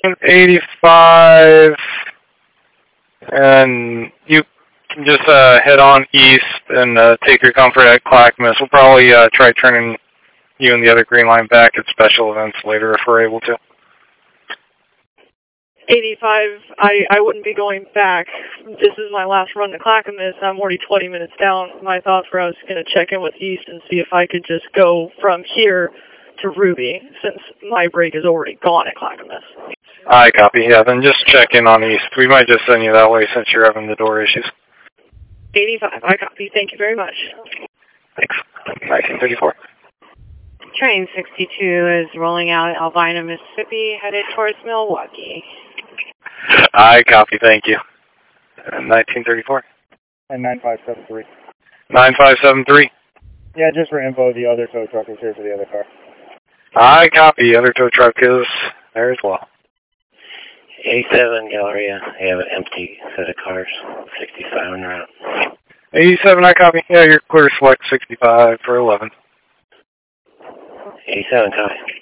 85, and you can just head on east and take your comfort at Clackamas. We'll probably try turning you and the other green line back at special events later if we're able to. 85, I wouldn't be going back. This is my last run to Clackamas. I'm already 20 minutes down. My thoughts were I was going to check in with East and see if I could just go from here to Ruby, since my break is already gone at Clackamas. I copy. Yeah, then just check in on East. We might just send you that way since you're having the door issues. 85, I copy. Thank you very much. Thanks. 1934. Train 62 is rolling out at Albina, Mississippi, headed towards Milwaukee. I copy. Thank you. 1934. And 9573. 9573. Yeah, just for info, the other tow truck is here for the other car. I copy. Other tow truck is there as well. 87 Galleria. I have an empty set of cars. 65 en route. 87, I copy. Yeah, you're clear to select 65 for 11. 87, copy.